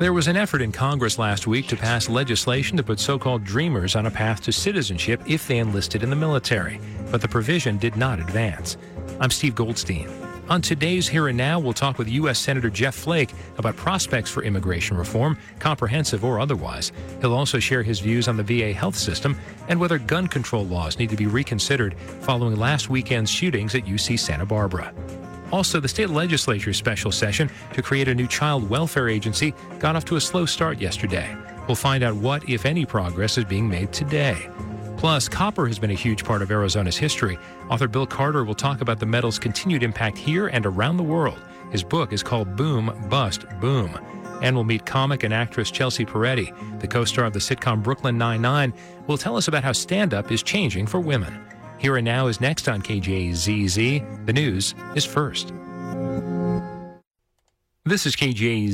There was an effort in Congress last week to pass legislation to put so-called Dreamers on a path to citizenship if they enlisted in the military, but the provision did not advance. I'm Steve Goldstein. On today's Here and Now, we'll talk with U.S. Senator Jeff Flake about prospects for immigration reform, comprehensive or otherwise. He'll also share his views on the VA health system and whether gun control laws need to be reconsidered following last weekend's shootings at UC Santa Barbara. Also, the state legislature's special session to create a new child welfare agency got off to a slow start yesterday. We'll find out what, if any, progress is being made today. Plus, copper has been a huge part of Arizona's history. Author Bill Carter will talk about the metal's continued impact here and around the world. His book is called Boom, Bust, Boom. And we'll meet comic and actress Chelsea Peretti, the co-star of the sitcom Brooklyn Nine-Nine, will tell us about how stand-up is changing for women. Here and Now is next on KJZZ. The news is first. This is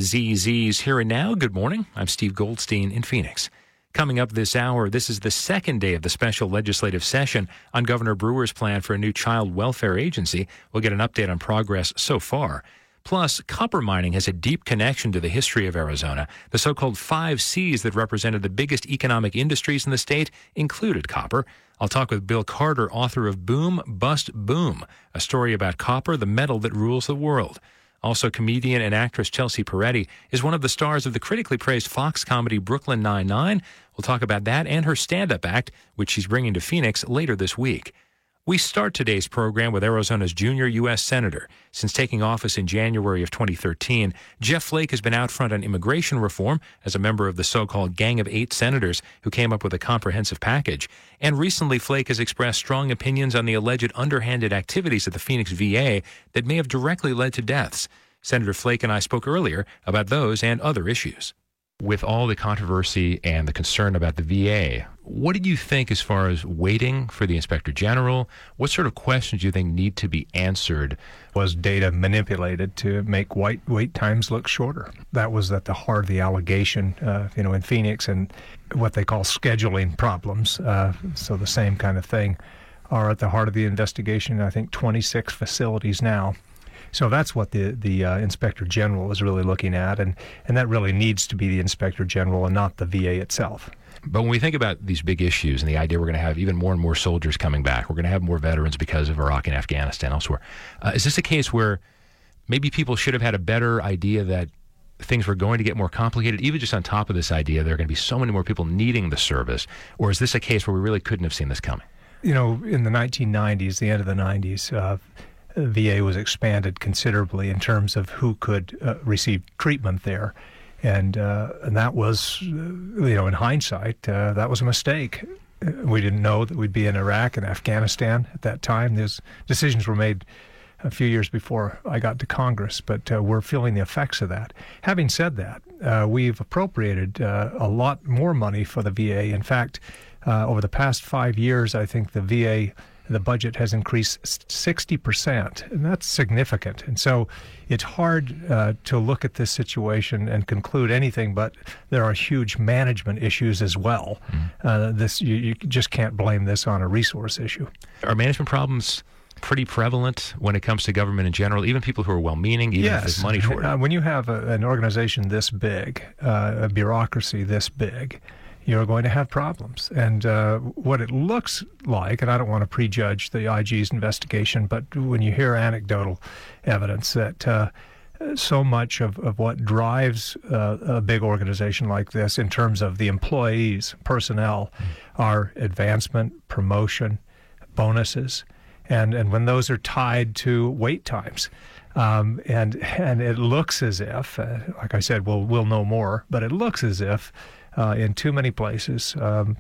KJZZ's Here and Now. Good morning. I'm Steve Goldstein in Phoenix. Coming up this hour, this is the second day of the special legislative session on Governor Brewer's plan for a new child welfare agency. We'll get an update on progress so far. Plus, copper mining has a deep connection to the history of Arizona. The so-called 5 C's that represented the biggest economic industries in the state included copper. I'll talk with Bill Carter, author of Boom, Bust, Boom, a story about copper, the metal that rules the world. Also, comedian and actress Chelsea Peretti is one of the stars of the critically praised Fox comedy Brooklyn Nine-Nine. We'll talk about that and her stand-up act, which she's bringing to Phoenix later this week. We start today's program with Arizona's junior U.S. Senator. Since taking office in January of 2013, Jeff Flake has been out front on immigration reform as a member of the so-called Gang of 8 senators who came up with a comprehensive package. And recently, Flake has expressed strong opinions on the alleged underhanded activities at the Phoenix VA that may have directly led to deaths. Senator Flake and I spoke earlier about those and other issues. With all the controversy and the concern about the VA, what do you think as far as waiting for the Inspector General? What sort of questions do you think need to be answered? Was data manipulated to make wait times look shorter? That was at the heart of the allegation, in Phoenix, and what they call scheduling problems. So the same kind of thing are at the heart of the investigation. I think 26 facilities now. So that's what the Inspector General is really looking at, and that really needs to be the Inspector General and not the VA itself. But when we think about these big issues and the idea we're going to have even more and more soldiers coming back, we're going to have more veterans because of Iraq and Afghanistan elsewhere, is this a case where maybe people should have had a better idea that things were going to get more complicated, even just on top of this idea there are going to be so many more people needing the service? Or is this a case where we really couldn't have seen this coming? In the 1990s, the end of the 90s, VA was expanded considerably in terms of who could receive treatment there. And that was, in hindsight, that was a mistake. We didn't know that we'd be in Iraq and Afghanistan at that time. Those decisions were made a few years before I got to Congress, but we're feeling the effects of that. Having said that, we've appropriated a lot more money for the VA. In fact, over the past 5 years, I think the VA, the budget has increased 60%, and that's significant. And so it's hard to look at this situation and conclude anything, but there are huge management issues as well. You just can't blame this on a resource issue. Are management problems pretty prevalent when it comes to government in general, even people who are well-meaning, even if there's money for it? When you have an organization this big, a bureaucracy this big, you're going to have problems. And what it looks like, and I don't want to prejudge the IG's investigation, but when you hear anecdotal evidence that so much of what drives a big organization like this in terms of the employees, personnel, are advancement, promotion, bonuses, and when those are tied to wait times. And it looks as if, like I said, we'll know more, but it looks as if in too many places,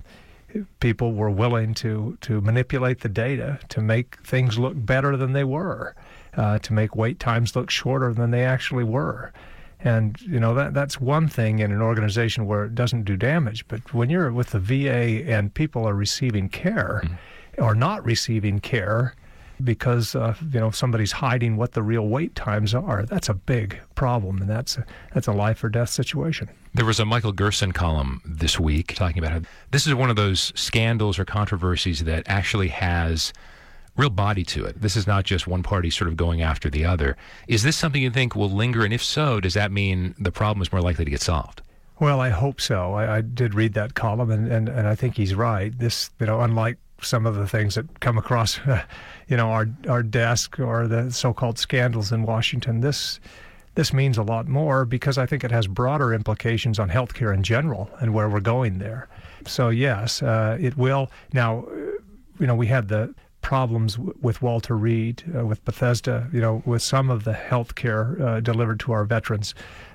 people were willing to manipulate the data to make things look better than they were, to make wait times look shorter than they actually were. And, that's one thing in an organization where it doesn't do damage. But when you're with the VA and people are receiving care or not receiving care because, somebody's hiding what the real wait times are, that's a big problem, and that's a life or death situation. There was a Michael Gerson column this week talking about how this is one of those scandals or controversies that actually has real body to it. This is not just one party sort of going after the other. Is this something you think will linger? And if so, does that mean the problem is more likely to get solved? Well, I hope so. I did read that column, and I think he's right. This, unlike some of the things that come across, our desk or the so-called scandals in Washington, this means a lot more because I think it has broader implications on healthcare in general and where we're going there. So yes, it will. Now, we had the problems with Walter Reed, with Bethesda, with some of the health care delivered to our veterans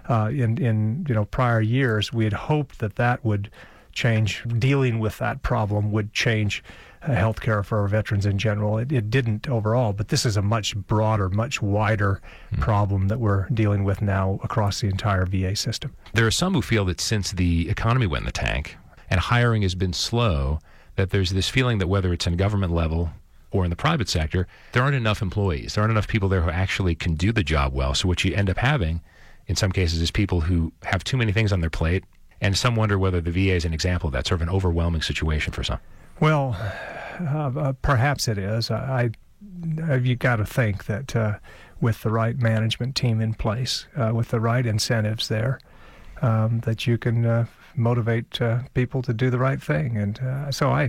in prior years. We had hoped that would change. Dealing with that problem would change health care for our veterans in general. It didn't overall, but this is a much broader, much wider problem that we're dealing with now across the entire VA system. There are some who feel that since the economy went in the tank and hiring has been slow, that there's this feeling that whether it's in government level or in the private sector, there aren't enough employees. There aren't enough people there who actually can do the job well. So what you end up having, in some cases, is people who have too many things on their plate, and some wonder whether the VA is an example of that, sort of an overwhelming situation for some. Well, perhaps it is. You got to think that with the right management team in place, with the right incentives there, that you can motivate people to do the right thing. And so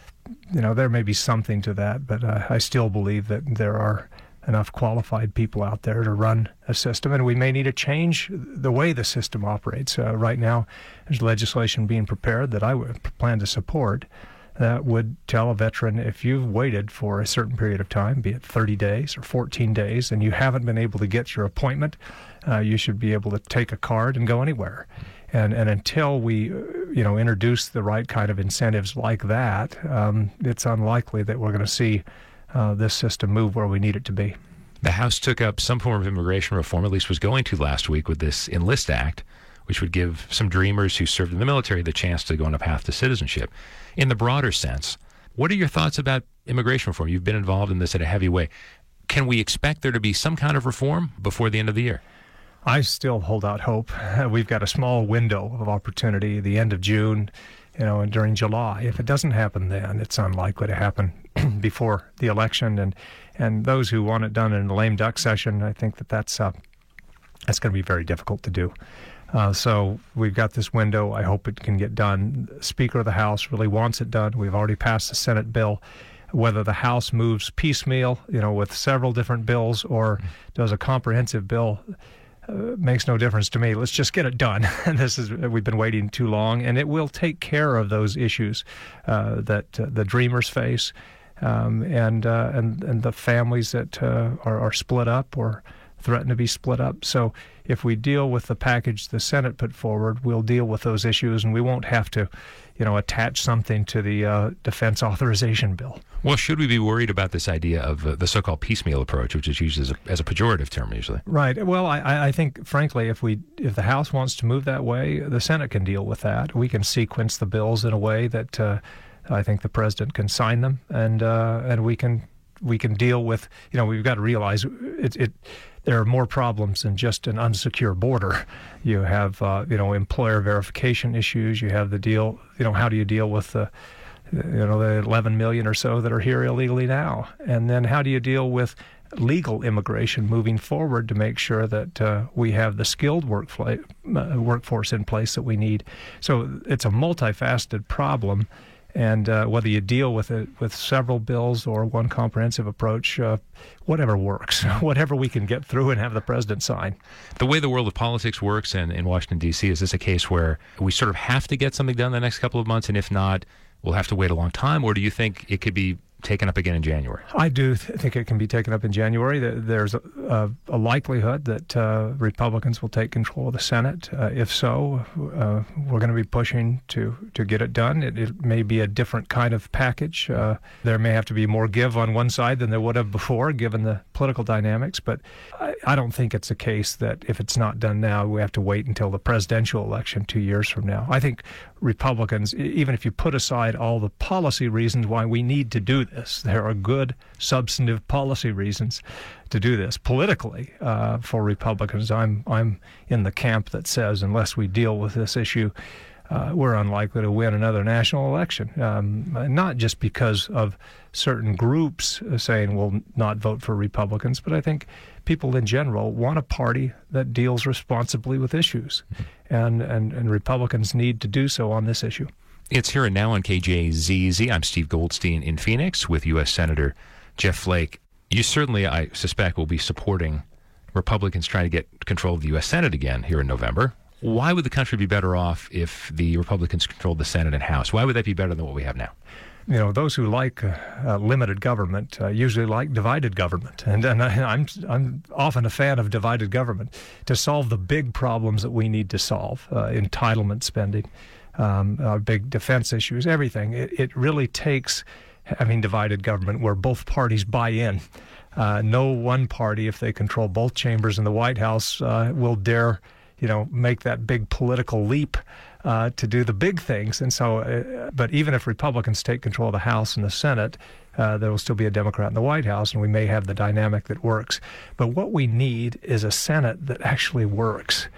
there may be something to that, but I still believe that there are enough qualified people out there to run a system, and we may need to change the way the system operates. Right now, there's legislation being prepared that I would plan to support that would tell a veteran, if you've waited for a certain period of time, be it 30 days or 14 days, and you haven't been able to get your appointment, you should be able to take a card and go anywhere. And until we, introduce the right kind of incentives like that, it's unlikely that we're going to see this system move where we need it to be. The House took up some form of immigration reform, at least was going to last week, with this Enlist Act, which would give some dreamers who served in the military the chance to go on a path to citizenship. In the broader sense, what are your thoughts about immigration reform? You've been involved in this in a heavy way. Can we expect there to be some kind of reform before the end of the year? I still hold out hope. We've got a small window of opportunity, the end of June, and during July. If it doesn't happen then, it's unlikely to happen before the election. And those who want it done in a lame duck session, I think that's going to be very difficult to do. So we've got this window. I hope it can get done. The Speaker of the House really wants it done. We've already passed the Senate bill. Whether the House moves piecemeal, with several different bills, or does a comprehensive bill, makes no difference to me. Let's just get it done. We've been waiting too long, and it will take care of those issues that the dreamers face, and the families that are split up or threaten to be split up. So if we deal with the package the Senate put forward, we'll deal with those issues, and we won't have to, attach something to the defense authorization bill. Well, should we be worried about this idea of the so-called piecemeal approach, which is used as a pejorative term usually? Right. Well, I think, frankly, if the House wants to move that way, the Senate can deal with that. We can sequence the bills in a way that I think the president can sign them, and we can deal with. We've got to realize there are more problems than just an unsecure border. You have employer verification issues. You have the deal. How do you deal with the 11 million or so that are here illegally now? And then how do you deal with legal immigration moving forward to make sure that we have the skilled workforce in place that we need? So it's a multifaceted problem, and whether you deal with it with several bills or one comprehensive approach, whatever works, whatever we can get through and have the president sign. The way the world of politics works in Washington, D.C., is this a case where we sort of have to get something done the next couple of months, and if not, we'll have to wait a long time, or do you think it could be taken up again in January? I do think it can be taken up in January. There's a likelihood that Republicans will take control of the Senate. If so, we're going to be pushing to get it done. It may be a different kind of package. There may have to be more give on one side than there would have before, given the political dynamics. But I don't think it's a case that if it's not done now, we have to wait until the presidential election 2 years from now. I think Republicans, even if you put aside all the policy reasons why we need to do this, there are good substantive policy reasons to do this. Politically, for Republicans, I'm in the camp that says unless we deal with this issue we're unlikely to win another national election. Not just because of certain groups saying we'll not vote for Republicans, but I think people in general want a party that deals responsibly with issues, and Republicans need to do so on this issue. It's Here and Now on KJZZ. I'm Steve Goldstein in Phoenix with U.S. Senator Jeff Flake. You certainly, I suspect, will be supporting Republicans trying to get control of the U.S. Senate again here in November. Why would the country be better off if the Republicans controlled the Senate and House? Why would that be better than what we have now? You know, those who like limited government usually like divided government, and I'm often a fan of divided government to solve the big problems that we need to solve: entitlement spending, our big defense issues, everything. It really takes having divided government where both parties buy in. No one party, if they control both chambers in the White House, will dare, make that big political leap to do the big things. And so, but even if Republicans take control of the House and the Senate, there will still be a Democrat in the White House, and we may have the dynamic that works. But what we need is a Senate that actually works,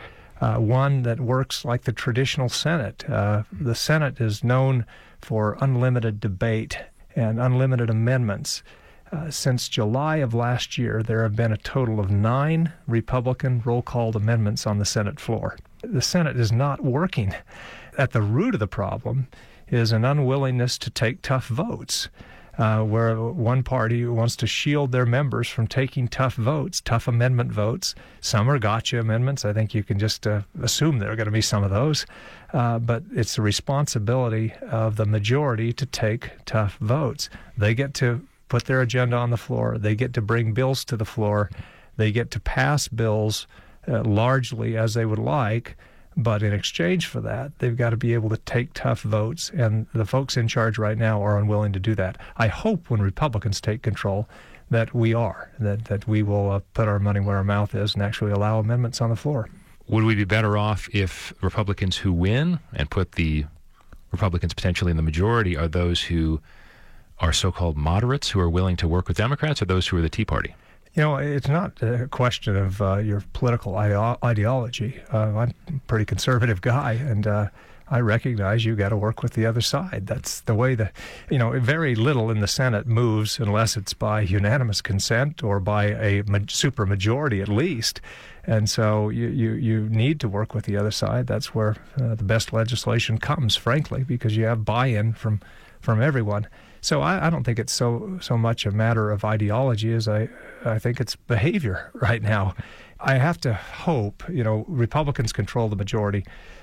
one that works like the traditional Senate. The Senate is known for unlimited debate and unlimited amendments. Since July of last year, there have been a total of 9 Republican roll-called amendments on the Senate floor. The Senate is not working. At the root of the problem is an unwillingness to take tough votes, where one party wants to shield their members from taking tough votes, tough amendment votes. Some are gotcha amendments. I think you can just assume there are going to be some of those. But it's the responsibility of the majority to take tough votes. They get to put their agenda on the floor. They get to bring bills to the floor. They get to pass bills largely as they would like, but in exchange for that, they've got to be able to take tough votes, and the folks in charge right now are unwilling to do that. I hope when Republicans take control that we are, that we will put our money where our mouth is and actually allow amendments on the floor. Would we be better off if Republicans who win and put the Republicans potentially in the majority are those who are so-called moderates who are willing to work with Democrats, or those who are the Tea Party? It's not a question of your political ideology. I'm a pretty conservative guy, and I recognize you got to work with the other side. That's the way very little in the Senate moves unless it's by unanimous consent or by a supermajority at least. And so you need to work with the other side. That's where the best legislation comes, frankly, because you have buy-in from everyone. So I don't think it's so much a matter of ideology as I think it's behavior right now. I have to hope, Republicans control the majority,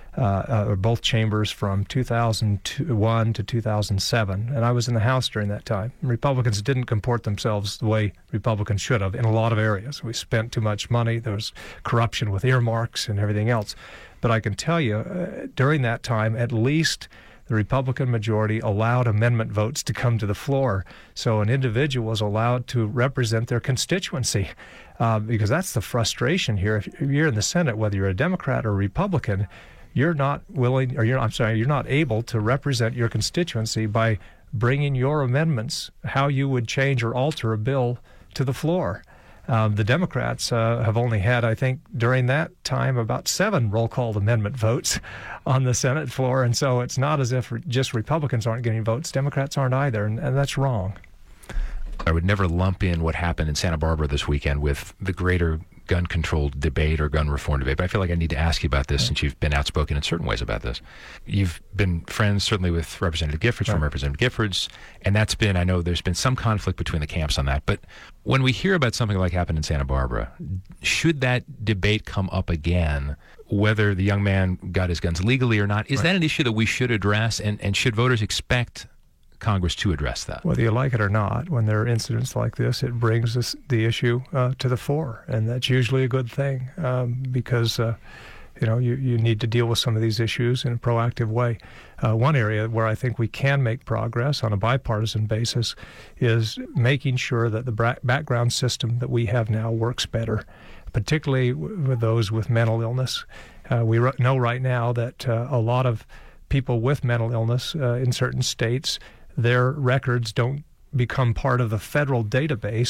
or both chambers from 2001 to 2007, and I was in the House during that time. Republicans didn't comport themselves the way Republicans should have in a lot of areas. We spent too much money. There was corruption with earmarks and everything else. But I can tell you, during that time, at least the Republican majority allowed amendment votes to come to the floor, so an individual was allowed to represent their constituency, because that's the frustration here. If you're in the Senate, whether you're a Democrat or a Republican, you're not able to represent your constituency by bringing your amendments, how you would change or alter a bill, to the floor. The Democrats have only had, I think, during that time, about 7 roll-called amendment votes on the Senate floor. And so it's not as if just Republicans aren't getting votes. Democrats aren't either, and that's wrong. I would never lump in what happened in Santa Barbara this weekend with the greater gun control debate or gun reform debate, but I feel like I need to ask you about this since you've been outspoken in certain ways about this. You've been friends, certainly, with Representative Giffords, from Representative Giffords, and that's been, I know there's been some conflict between the camps on that, but when we hear about something like happened in Santa Barbara, should that debate come up again, whether the young man got his guns legally or not, is that an issue that we should address, and should voters expect Congress to address that? Whether you like it or not, when there are incidents like this, it brings the issue to the fore, and that's usually a good thing, because you need to deal with some of these issues in a proactive way. One area where I think we can make progress on a bipartisan basis is making sure that the background system that we have now works better, particularly with those with mental illness. We know right now that a lot of people with mental illness in certain states, their records don't become part of the federal database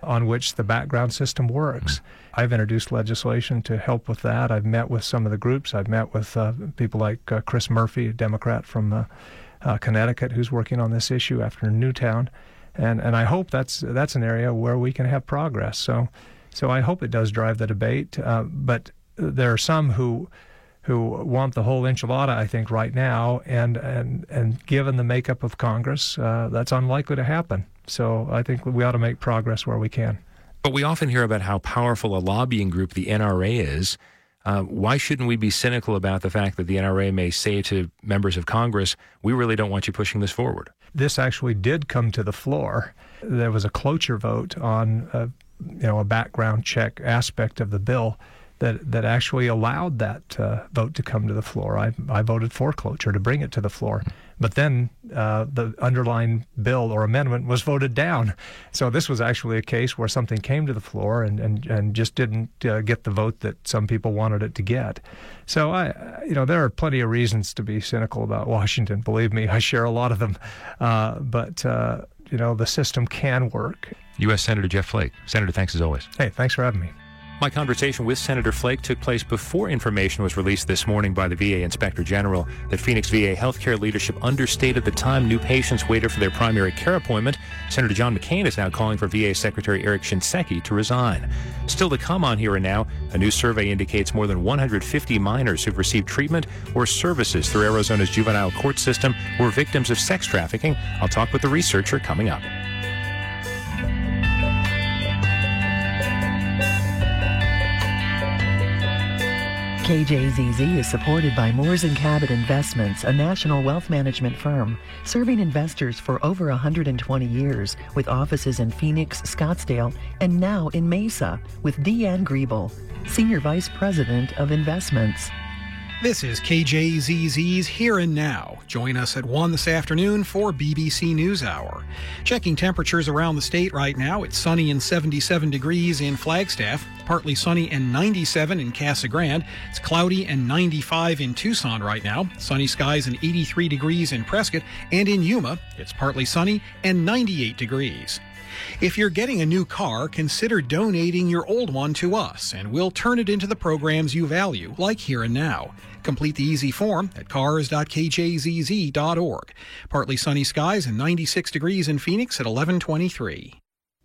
on which the background system works. I've introduced legislation to help with that. I've met with some of the groups. I've met with people like Chris Murphy, a Democrat from Connecticut, who's working on this issue after Newtown. And I hope that's an area where we can have progress. So I hope it does drive the debate. But there are some who want the whole enchilada, I think, right now, and given the makeup of Congress, that's unlikely to happen. So I think we ought to make progress where we can. But we often hear about how powerful a lobbying group the NRA is. Why shouldn't we be cynical about the fact that the NRA may say to members of Congress, we really don't want you pushing this forward? This actually did come to the floor. There was a cloture vote on a background check aspect of the bill that actually allowed that vote to come to the floor. I voted for cloture to bring it to the floor. But then the underlying bill or amendment was voted down. So this was actually a case where something came to the floor and just didn't get the vote that some people wanted it to get. So there are plenty of reasons to be cynical about Washington. Believe me, I share a lot of them. But the system can work. U.S. Senator Jeff Flake. Senator, thanks as always. Hey, thanks for having me. My conversation with Senator Flake took place before information was released this morning by the VA Inspector General that Phoenix VA healthcare leadership understated the time new patients waited for their primary care appointment. Senator John McCain is now calling for VA Secretary Eric Shinseki to resign. Still to come on Here and Now, a new survey indicates more than 150 minors who've received treatment or services through Arizona's juvenile court system were victims of sex trafficking. I'll talk with the researcher coming up. KJZZ is supported by Moores & Cabot Investments, a national wealth management firm, serving investors for over 120 years, with offices in Phoenix, Scottsdale, and now in Mesa, with Deanne Griebel, Senior Vice President of Investments. This is KJZZ's Here and Now. Join us at 1 this afternoon for BBC NewsHour. Checking temperatures around the state right now, it's sunny and 77 degrees in Flagstaff, partly sunny and 97 in Casa Grande. It's cloudy and 95 in Tucson right now, sunny skies and 83 degrees in Prescott, and in Yuma, it's partly sunny and 98 degrees. If you're getting a new car, consider donating your old one to us, and we'll turn it into the programs you value, like Here and Now. Complete the easy form at cars.kjzz.org. Partly sunny skies and 96 degrees in Phoenix at 11:23.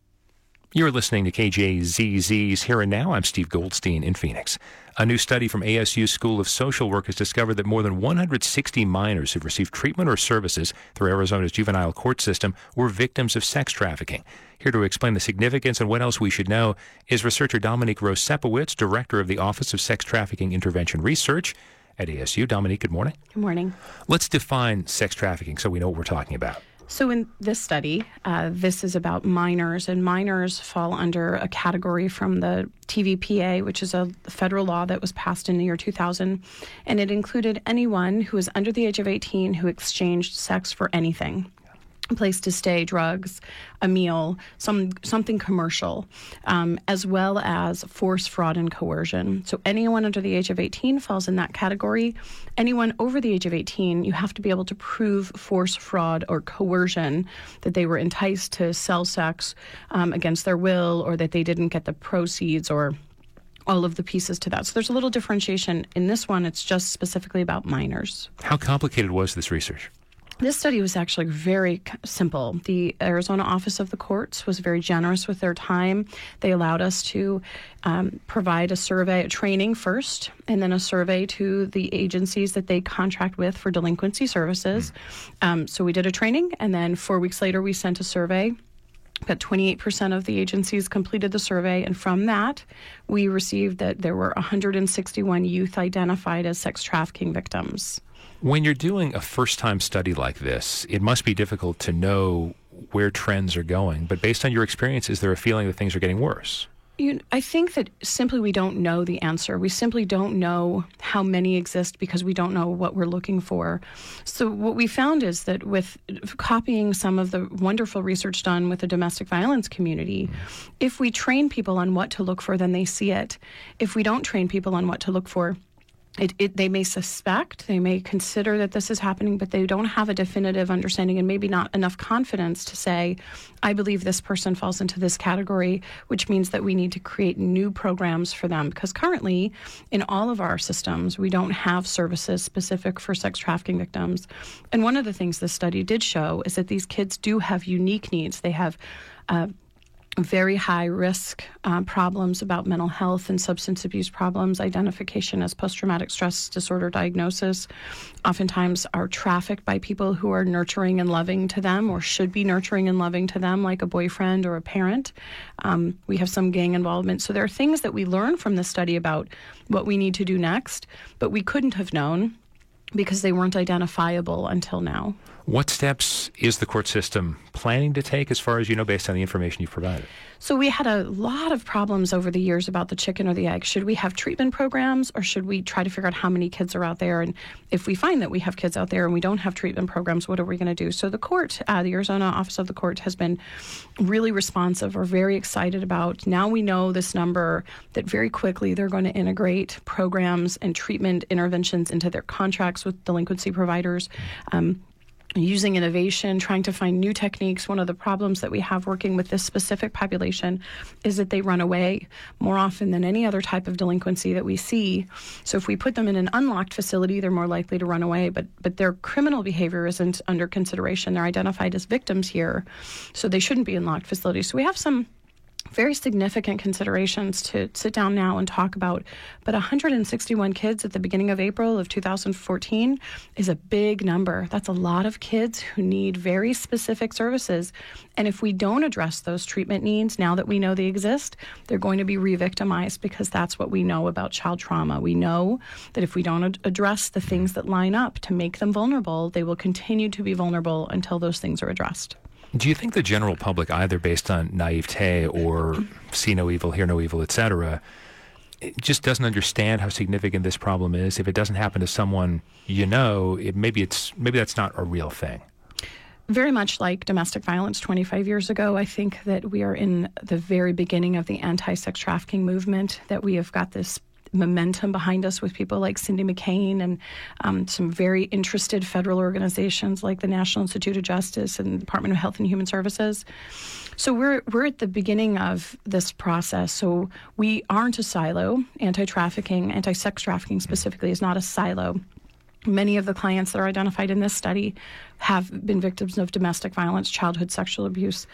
You're listening to KJZZ's Here and Now. I'm Steve Goldstein in Phoenix. A new study from ASU School of Social Work has discovered that more than 160 minors who've received treatment or services through Arizona's juvenile court system were victims of sex trafficking. Here to explain the significance and what else we should know is researcher Dominique Rose-Sepowitz, Director of the Office of Sex Trafficking Intervention Research at ASU. Dominique, good morning. Good morning. Let's define sex trafficking so we know what we're talking about. So in this study, this is about minors, and minors fall under a category from the TVPA, which is a federal law that was passed in the year 2000, and it included anyone who is under the age of 18 who exchanged sex for anything. A place to stay, drugs, a meal, something commercial, as well as force, fraud, and coercion. So anyone under the age of 18 falls in that category. Anyone over the age of 18, you have to be able to prove force, fraud, or coercion, that they were enticed to sell sex against their will, or that they didn't get the proceeds, or all of the pieces to that. So there's a little differentiation. In this one, it's just specifically about minors. How complicated was this research? This study was actually very simple. The Arizona Office of the Courts was very generous with their time. They allowed us to provide a survey, a training first, and then a survey to the agencies that they contract with for delinquency services. So we did a training, and then 4 weeks later we sent a survey. About 28% of the agencies completed the survey, and from that, we received that there were 161 youth identified as sex trafficking victims. When you're doing a first-time study like this, it must be difficult to know where trends are going. But based on your experience, is there a feeling that things are getting worse? I think that simply we don't know the answer. We simply don't know how many exist because we don't know what we're looking for. So what we found is that with copying some of the wonderful research done with the domestic violence community, if we train people on what to look for, then they see it. If we don't train people on what to look for, They may suspect, they may consider that this is happening, but they don't have a definitive understanding and maybe not enough confidence to say, I believe this person falls into this category, which means that we need to create new programs for them. Because currently, in all of our systems, we don't have services specific for sex trafficking victims. And one of the things this study did show is that these kids do have unique needs. They have very high risk problems about mental health and substance abuse problems, identification as post-traumatic stress disorder diagnosis, oftentimes are trafficked by people who are nurturing and loving to them or should be nurturing and loving to them, like a boyfriend or a parent. We have some gang involvement. So there are things that we learn from this study about what we need to do next, but we couldn't have known because they weren't identifiable until now. What steps is the court system planning to take, as far as you know, based on the information you've provided? So we had a lot of problems over the years about the chicken or the egg. Should we have treatment programs, or should we try to figure out how many kids are out there? And if we find that we have kids out there and we don't have treatment programs, what are we going to do? So the court, the Arizona Office of the Court, has been really responsive. We're very excited about, now we know this number, that very quickly they're going to integrate programs and treatment interventions into their contracts with delinquency providers. Using innovation, trying to find new techniques. One of the problems that we have working with this specific population is that they run away more often than any other type of delinquency that we see. So if we put them in an unlocked facility, they're more likely to run away, but their criminal behavior isn't under consideration. They're identified as victims here, so they shouldn't be in locked facilities. So we have some very significant considerations to sit down now and talk about. But 161 kids at the beginning of April of 2014 is a big number. That's a lot of kids who need very specific services. And if we don't address those treatment needs, now that we know they exist, they're going to be re-victimized, because that's what we know about child trauma. We know that if we don't address the things that line up to make them vulnerable, they will continue to be vulnerable until those things are addressed. Do you think the general public, either based on naivete or see no evil, hear no evil, etc., just doesn't understand how significant this problem is? If it doesn't happen to someone you know, maybe that's not a real thing. Very much like domestic violence 25 years ago, I think that we are in the very beginning of the anti-sex trafficking movement, that we have got this momentum behind us with people like Cindy McCain and some very interested federal organizations like the National Institute of Justice and the Department of Health and Human Services. So we're at the beginning of this process. So we aren't a silo. Anti-trafficking, anti-sex trafficking specifically, is not a silo. Many of the clients that are identified in this study have been victims of domestic violence, childhood sexual abuse,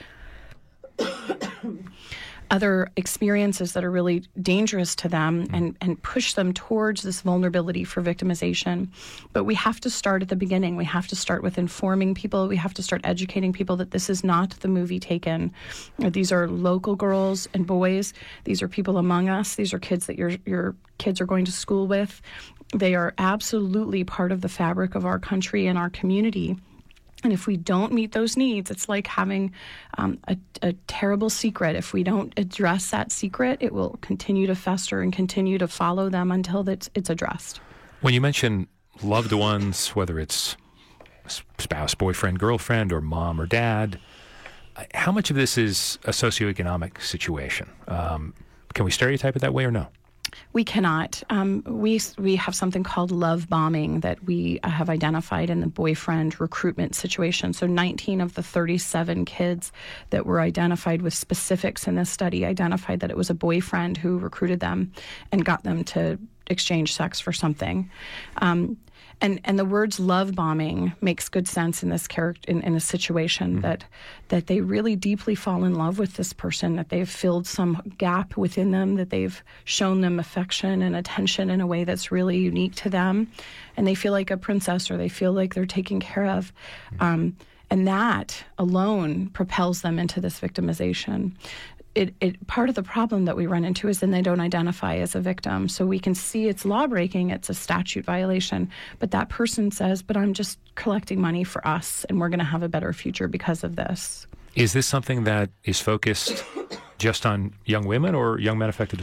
other experiences that are really dangerous to them and push them towards this vulnerability for victimization. But we have to start at the beginning. We have to start with informing people. We have to start educating people that this is not the movie Taken. These are local girls and boys. These are people among us. These are kids that your kids are going to school with. They are absolutely part of the fabric of our country and our community. And if we don't meet those needs, it's like having a terrible secret. If we don't address that secret, it will continue to fester and continue to follow them until it's addressed. When you mention loved ones, whether it's spouse, boyfriend, girlfriend, or mom or dad, how much of this is a socioeconomic situation? Can we stereotype it that way or no? We cannot. We have something called love bombing that we have identified in the boyfriend recruitment situation. So 19 of the 37 kids that were identified with specifics in this study identified that it was a boyfriend who recruited them and got them to exchange sex for something. And the words love bombing makes good sense in this in this situation, that they really deeply fall in love with this person, that they've filled some gap within them, that they've shown them affection and attention in a way that's really unique to them, and they feel like a princess, or they feel like they're taken care of. And that alone propels them into this victimization. Part of the problem that we run into is then they don't identify as a victim. So we can see it's law breaking, it's a statute violation, but that person says, but I'm just collecting money for us and we're going to have a better future because of this. Is this something that is focused just on young women or young men affected as well?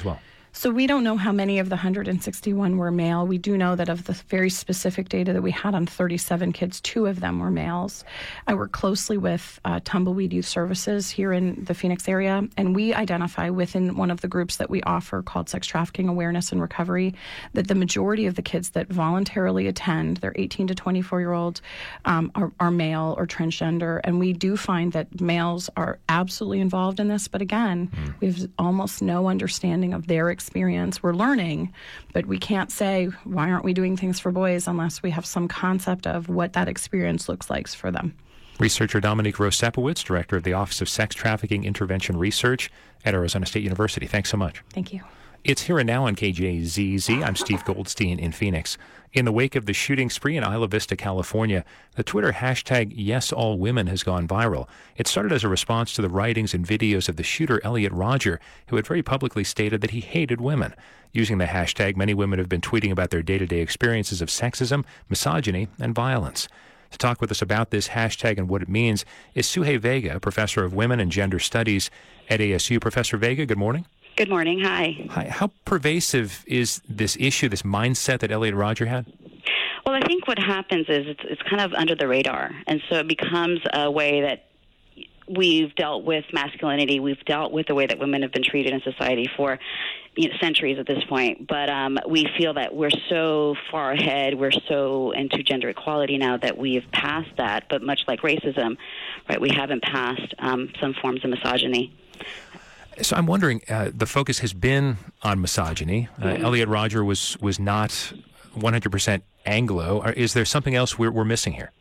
So we don't know how many of the 161 were male. We do know that of the very specific data that we had on 37 kids, 2 of them were males. I work closely with Tumbleweed Youth Services here in the Phoenix area, and we identify within one of the groups that we offer called Sex Trafficking Awareness and Recovery that the majority of the kids that voluntarily attend, they're 18 to 24-year-olds, are male or transgender. And we do find that males are absolutely involved in this. But again, we have almost no understanding of their experience. We're learning, but we can't say, why aren't we doing things for boys unless we have some concept of what that experience looks like for them. Researcher Dominique Rosepowitz, Director of the Office of Sex Trafficking Intervention Research at Arizona State University. Thanks so much. Thank you. It's Here and Now on KJZZ. I'm Steve Goldstein in Phoenix. In the wake of the shooting spree in Isla Vista, California, the Twitter hashtag #YesAllWomen has gone viral. It started as a response to the writings and videos of the shooter Elliot Rodger, who had very publicly stated that he hated women. Using the hashtag, many women have been tweeting about their day-to-day experiences of sexism, misogyny, and violence. To talk with us about this hashtag and what it means is Suhey Vega, Professor of Women and Gender Studies at ASU. Professor Vega, good morning. Good morning. Hi. Hi. How pervasive is this issue, this mindset that Elliot Rodger had? Well, I think what happens is it's kind of under the radar, and so it becomes a way that we've dealt with masculinity. We've dealt with the way that women have been treated in society for centuries at this point. But we feel that we're so far ahead, we're so into gender equality now that we've passed that. But much like racism, right, we haven't passed some forms of misogyny. So I'm wondering, the focus has been on misogyny. Elliot Rodger was not 100% Anglo. Is there something else we're missing here?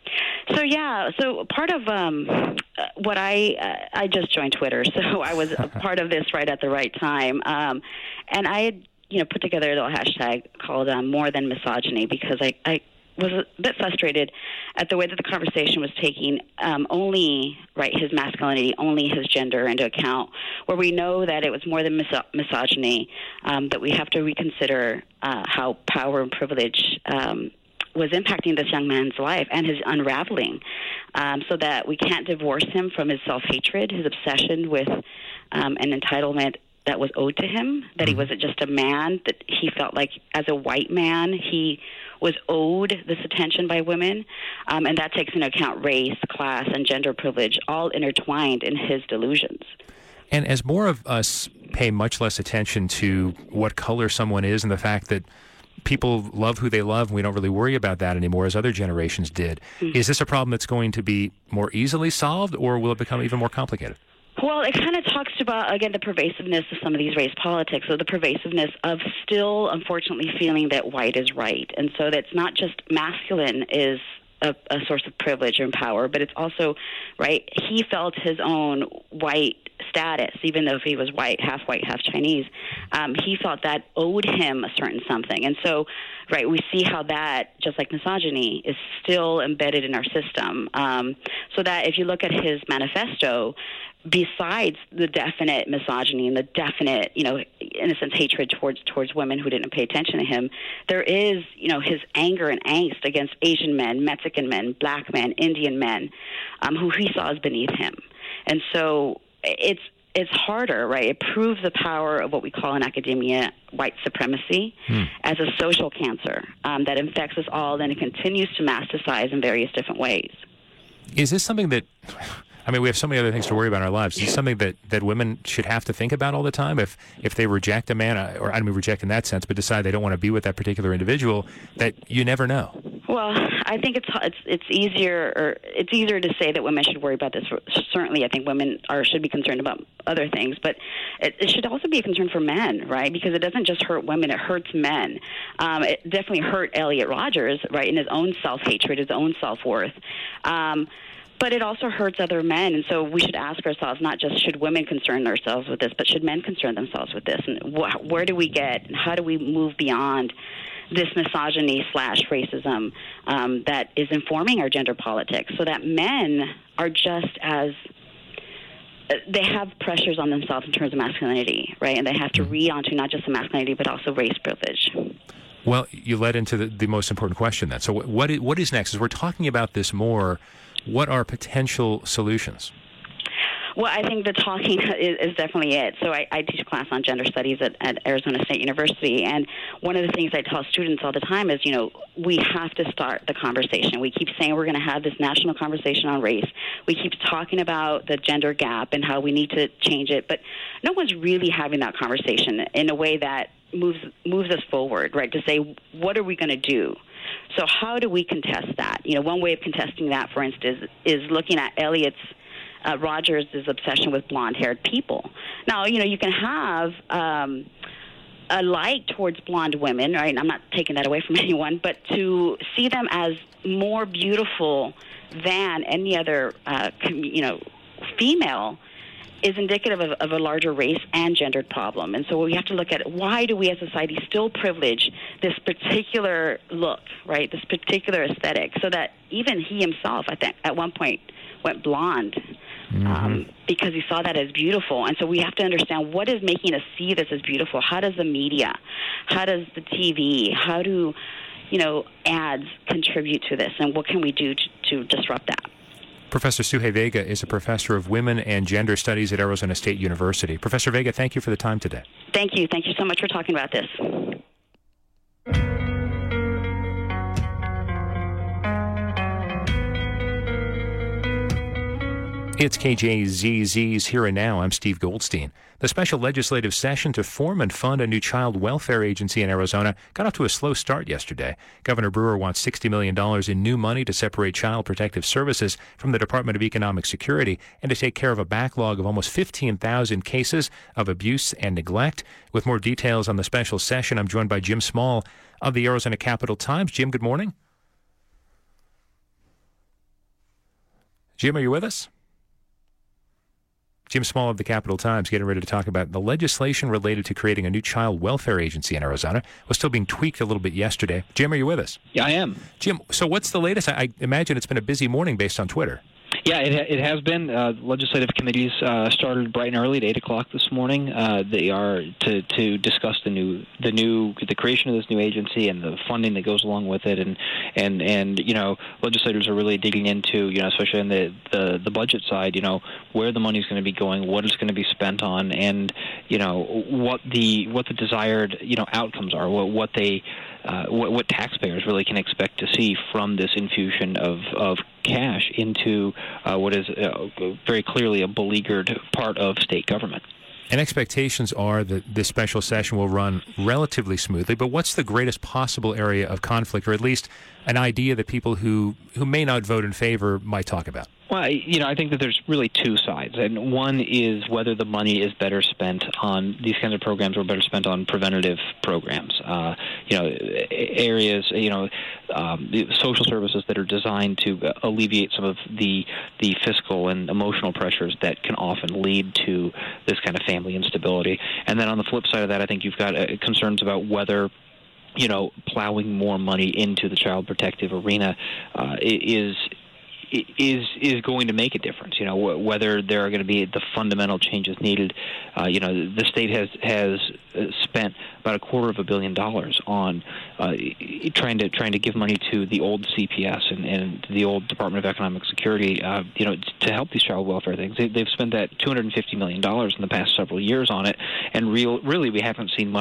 So part of what I just joined Twitter, so I was a part of this right at the right time, and I had put together a little hashtag called More Than Misogyny because I was a bit frustrated at the way that the conversation was taking only his masculinity, only his gender into account, where we know that it was more than misogyny, that we have to reconsider how power and privilege was impacting this young man's life and his unraveling, so that we can't divorce him from his self-hatred, his obsession with an entitlement that was owed to him, that he wasn't just a man, that he felt like as a white man he was owed this attention by women, and that takes into account race, class, and gender privilege, all intertwined in his delusions. And as more of us pay much less attention to what color someone is and the fact that people love who they love, and we don't really worry about that anymore as other generations did, is this a problem that's going to be more easily solved, or will it become even more complicated? Well, it kind of talks about, again, the pervasiveness of some of these race politics, or the pervasiveness of still, unfortunately, feeling that white is right. And so that's not just masculine is a source of privilege and power, but it's also, he felt his own white status, even though if he was white, half Chinese, he felt that owed him a certain something. And so, we see how that, just like misogyny, is still embedded in our system. So that if you look at his manifesto, besides the definite misogyny and the definite, in a sense, hatred towards women who didn't pay attention to him, there is, his anger and angst against Asian men, Mexican men, black men, Indian men, who he saw as beneath him. And so it's harder, It proves the power of what we call in academia white supremacy as a social cancer that infects us all, and it continues to masticize in various different ways. Is this something that... we have so many other things to worry about in our lives. Is this something that women should have to think about all the time? If they reject a man, or I don't mean reject in that sense, but decide they don't want to be with that particular individual, that you never know. Well, I think it's easier to say that women should worry about this. Certainly, I think women should be concerned about other things, but it should also be a concern for men, Because it doesn't just hurt women; it hurts men. It definitely hurt Elliot Rodgers, in his own self-hatred, his own self-worth. But it also hurts other men, and so we should ask ourselves, not just should women concern themselves with this, but should men concern themselves with this? And where do we get, and how do we move beyond this misogyny/racism that is informing our gender politics, so that men are just as they have pressures on themselves in terms of masculinity, and they have to read onto not just the masculinity, but also race privilege. Well, you led into the most important question then. So what is next? As we're talking about this more, what are potential solutions? Well, I think the talking is definitely it. So I teach a class on gender studies at Arizona State University, and one of the things I tell students all the time is, we have to start the conversation. We keep saying we're going to have this national conversation on race. We keep talking about the gender gap and how we need to change it, but no one's really having that conversation in a way that moves us forward, right, to say, what are we going to do? So how do we contest that? One way of contesting that, for instance, is looking at Rogers' obsession with blonde-haired people. Now, you can have a light towards blonde women, right? I'm not taking that away from anyone, but to see them as more beautiful than any other, female is indicative of a larger race and gendered problem. And so we have to look at why do we as a society still privilege this particular look, right, this particular aesthetic, so that even he himself, I think, at one point went blonde because he saw that as beautiful. And so we have to understand what is making us see this as beautiful. How does the media, how does the TV, how do, ads contribute to this, and what can we do to disrupt that? Professor Suhey Vega is a professor of women and gender studies at Arizona State University. Professor Vega, thank you for the time today. Thank you. Thank you so much for talking about this. It's KJZZ's Here and Now. I'm Steve Goldstein. The special legislative session to form and fund a new child welfare agency in Arizona got off to a slow start yesterday. Governor Brewer wants $60 million in new money to separate Child Protective Services from the Department of Economic Security and to take care of a backlog of almost 15,000 cases of abuse and neglect. With more details on the special session, I'm joined by Jim Small of the Arizona Capital-Times. Jim, good morning. Jim, are you with us? Jim Small of the Capital-Times getting ready to talk about the legislation related to creating a new child welfare agency in Arizona. Was still being tweaked a little bit yesterday. Jim, are you with us? Yeah, I am. Jim, so what's the latest? I imagine it's been a busy morning based on Twitter. Yeah, it has been. Legislative committees started bright and early at 8 o'clock this morning. They are to discuss the creation of this new agency and the funding that goes along with it, and legislators are really digging into, especially on the budget side, where the money is going to be going, what it's going to be spent on, and what the desired outcomes are, what taxpayers really can expect to see from this infusion of cash into what is very clearly a beleaguered part of state government. And expectations are that this special session will run relatively smoothly, but what's the greatest possible area of conflict, or at least an idea that people who may not vote in favor might talk about? Well, I think that there's really two sides, and one is whether the money is better spent on these kinds of programs or better spent on preventative programs. Areas, social services that are designed to alleviate some of the fiscal and emotional pressures that can often lead to this kind of family instability. And then on the flip side of that, I think you've got concerns about whether plowing more money into the child protective arena is going to make a difference. Whether there are going to be the fundamental changes needed. The state has spent about $250 million on trying to give money to the old CPS and the old Department of Economic Security, to help these child welfare things. They've spent that $250 million in the past several years on it, and really we haven't seen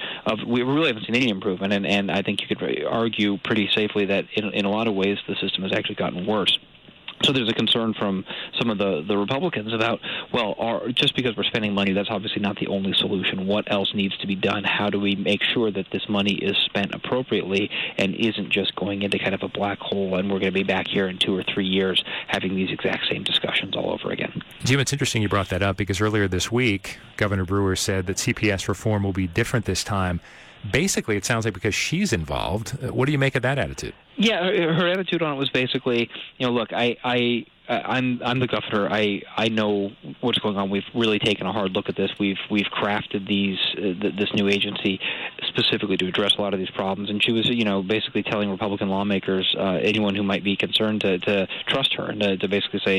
any improvement. And I think you could argue pretty safely that in a lot of ways the system has actually gotten worse. So there's a concern from some of the Republicans about, just because we're spending money, that's obviously not the only solution. What else needs to be done? How do we make sure that this money is spent appropriately and isn't just going into kind of a black hole, and we're going to be back here in 2 or 3 years having these exact same discussions all over again? Jim, it's interesting you brought that up, because earlier this week, Governor Brewer said that CPS reform will be different this time. Basically, it sounds like because she's involved. What do you make of that attitude? Yeah, her attitude on it was basically, look, I'm the governor. I know what's going on. We've really taken a hard look at this. We've crafted this new agency specifically to address a lot of these problems. And she was, basically telling Republican lawmakers, anyone who might be concerned, to trust her and to basically say,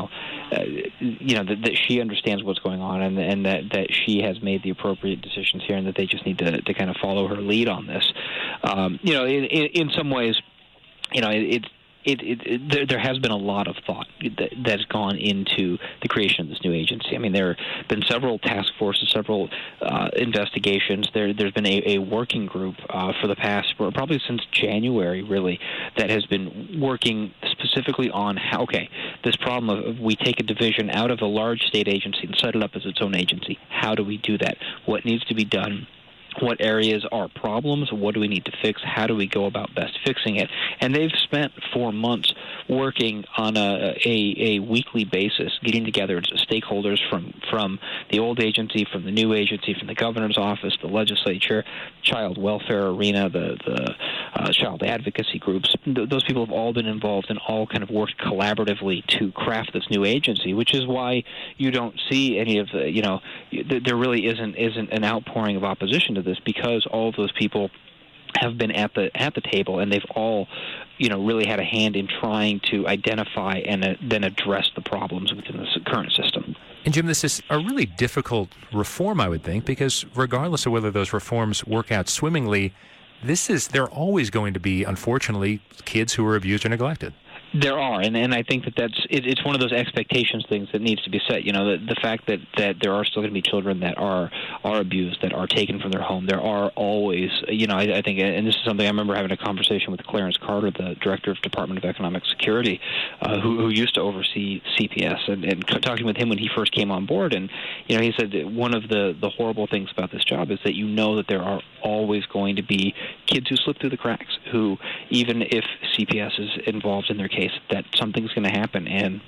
that she understands what's going on and that she has made the appropriate decisions here, and that they just need to kind of follow her lead on this. In some ways, there has been a lot of thought that's gone into the creation of this new agency. I mean, there have been several task forces, several investigations. There's been a working group for the past, probably since January, really, that has been working specifically on how, okay, this problem of we take a division out of a large state agency and set it up as its own agency. How do we do that? What needs to be done? What areas are problems? What do we need to fix? How do we go about best fixing it? And they've spent 4 months working on a weekly basis, getting together stakeholders from the old agency, from the new agency, from the governor's office, the legislature, child welfare arena, the child advocacy groups. Those people have all been involved and all kind of worked collaboratively to craft this new agency, which is why you don't see any of the, there really isn't an outpouring of opposition to this, because all of those people have been at the table, and they've all, really had a hand in trying to identify and then address the problems within the current system. And Jim, this is a really difficult reform, I would think, because regardless of whether those reforms work out swimmingly, there are always going to be, unfortunately, kids who are abused or neglected. There are, and I think it's one of those expectations things that needs to be set. The fact that there are still going to be children that are abused, that are taken from their home. There are always, I think, and this is something I remember having a conversation with Clarence Carter, the director of Department of Economic Security, who used to oversee CPS, and talking with him when he first came on board. And he said that one of the horrible things about this job is that that there are always going to be kids who slip through the cracks, who, even if CPS is involved in their case, that something's going to happen, and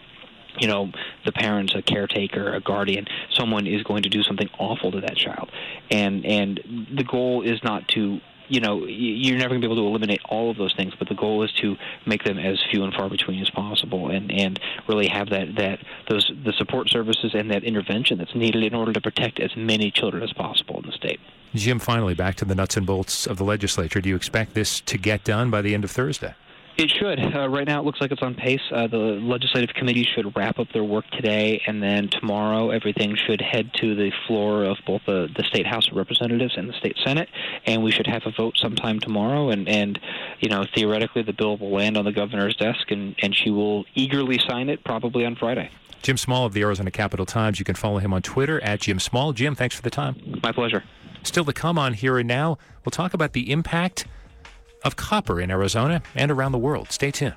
the parents, a caretaker, a guardian, someone is going to do something awful to that child, and the goal is not to, you're never going to be able to eliminate all of those things, but the goal is to make them as few and far between as possible, and really have the support services and that intervention that's needed in order to protect as many children as possible in the state. Jim, finally, back to the nuts and bolts of the legislature. Do you expect this to get done by the end of Thursday? It should. Right now it looks like it's on pace. The legislative committee should wrap up their work today, and then tomorrow everything should head to the floor of both the State House of Representatives and the State Senate, and we should have a vote sometime tomorrow, and theoretically the bill will land on the governor's desk, and she will eagerly sign it probably on Friday. Jim Small of the Arizona Capital Times. You can follow him on Twitter at Jim Small. Jim, thanks for the time. My pleasure. Still to come on Here and Now, we'll talk about the impact of copper in Arizona and around the world. Stay tuned.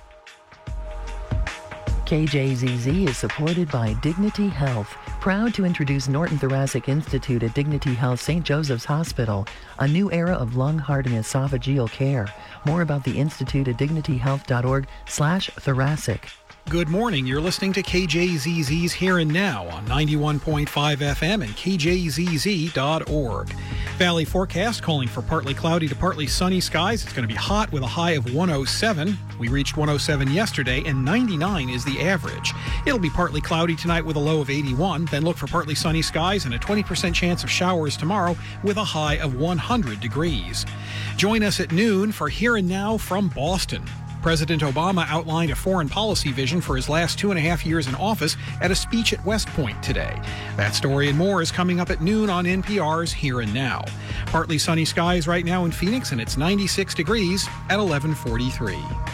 KJZZ is supported by Dignity Health, proud to introduce Norton Thoracic Institute at Dignity Health St. Joseph's Hospital, a new era of lung, heart, and esophageal care. More about the Institute at dignityhealth.org/thoracic. Good morning. You're listening to KJZZ's Here and Now on 91.5 FM and KJZZ.org. Valley forecast calling for partly cloudy to partly sunny skies. It's going to be hot with a high of 107. We reached 107 yesterday, and 99 is the average. It'll be partly cloudy tonight with a low of 81. Then look for partly sunny skies and a 20% chance of showers tomorrow with a high of 100 degrees. Join us at noon for Here and Now from Boston. President Obama outlined a foreign policy vision for his last 2.5 years in office at a speech at West Point today. That story and more is coming up at noon on NPR's Here and Now. Partly sunny skies right now in Phoenix, and it's 96 degrees at 11:43.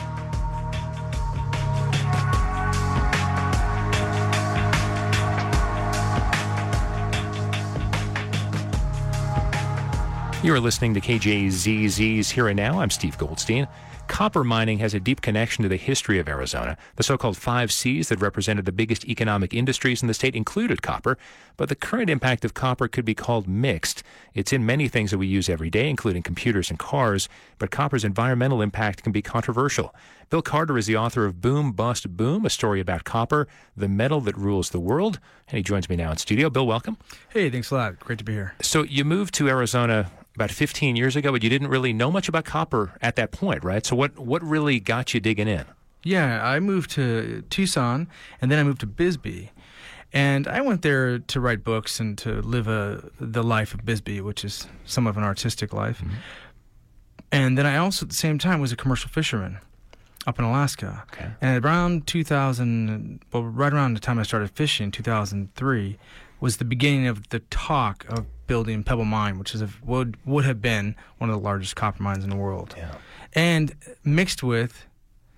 You're listening to KJZZ's Here and Now. I'm Steve Goldstein. Copper mining has a deep connection to the history of Arizona. The so-called 5 Cs that represented the biggest economic industries in the state included copper, but the current impact of copper could be called mixed. It's in many things that we use every day, including computers and cars, but copper's environmental impact can be controversial. Bill Carter is the author of Boom, Bust, Boom, a story about copper, the metal that rules the world, and he joins me now in studio. Bill, welcome. Hey, thanks a lot. Great to be here. So you moved to Arizona about 15 years ago, but you didn't really know much about copper at that point, right? So what really got you digging in? Yeah, I moved to Tucson, and then I moved to Bisbee. And I went there to write books and to live the life of Bisbee, which is somewhat of an artistic life. Mm-hmm. And then I also, at the same time, was a commercial fisherman up in Alaska. Okay. And around 2000, well, right around the time I started fishing, 2003, was the beginning of the talk of building Pebble Mine, which is would have been one of the largest copper mines in the world. Yeah. And mixed with